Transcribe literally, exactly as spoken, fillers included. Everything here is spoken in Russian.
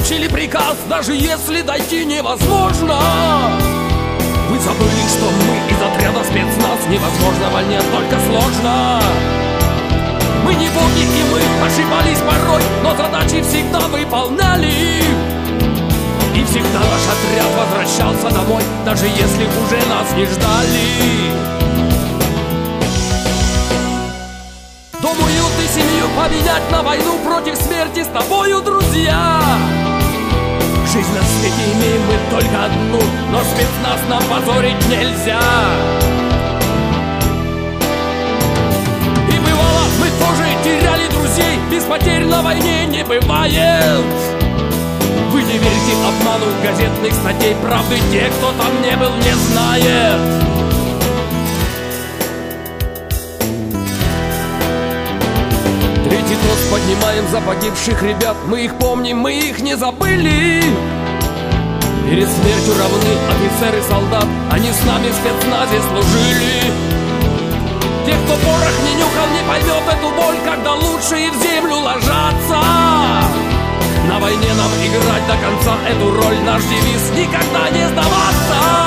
получили приказ, даже если дойти невозможно. Вы забыли, что мы из отряда спецназ. Невозможно в войне, только сложно. Мы не боги, и мы ошибались порой, но задачи всегда выполняли. И всегда наш отряд возвращался домой, даже если уже нас не ждали. Дом, уют и семью поменять на войну против смерти с тобою, друзья. Жизнь на свете имеем мы только одну, но спецназ нам позорить нельзя. И бывало, мы тоже теряли друзей, без потерь на войне не бывает. Вы не верите обману газетных статей, правды те, кто там не был, не знает. Третий тост поднимаем за погибших ребят. Мы их помним, мы их не забыли. Перед смертью равны офицер и солдат, они с нами в спецназе служили. Те, кто порох не нюхал, не поймет эту боль, когда лучшие в землю ложатся. На войне нам играть до конца эту роль, наш девиз — никогда не сдаваться.